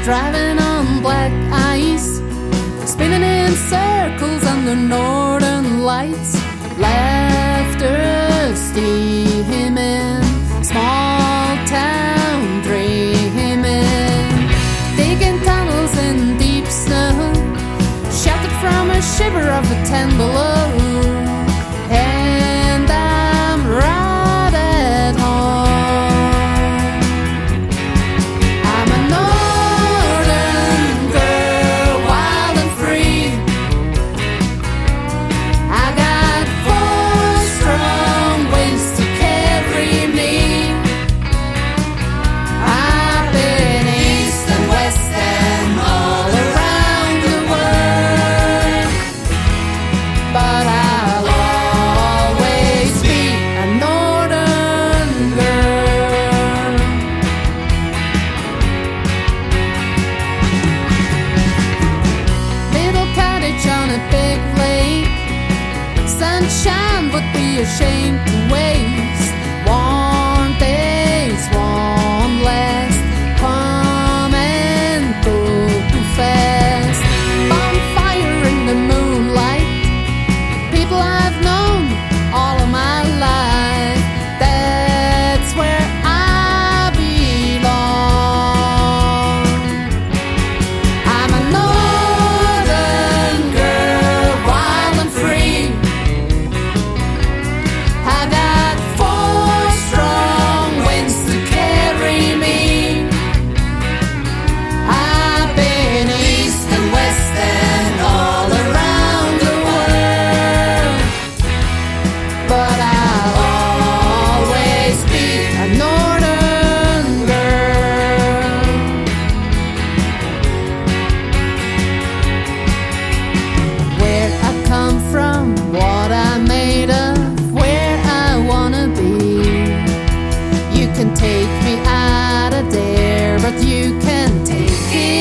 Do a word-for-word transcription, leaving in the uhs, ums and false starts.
driving on black ice, spinning in circles under northern lights. Laughter steaming, small town dreaming, digging tunnels in deep snow, sheltered from a shiver of a ten below. And I'm right at home. I'm a northern girl, wild and free. I got four strong winds to carry me. I've been east and west and all around the world, but I'll always be a northern girl. Little cottage on a big lake, sunshine would be a shame to waste. Warm days won't last, come and go too fast. Bonfire in the moonlight, people I've known all of my life. That's where I belong. I'm a northern girl, wild and free. I got four strong winds to carry me. I've been east and west and all around the world, but I'll always be a northern girl. Where I come from, what I'm made of, where I wanna be. You can take me out of there, but you can take it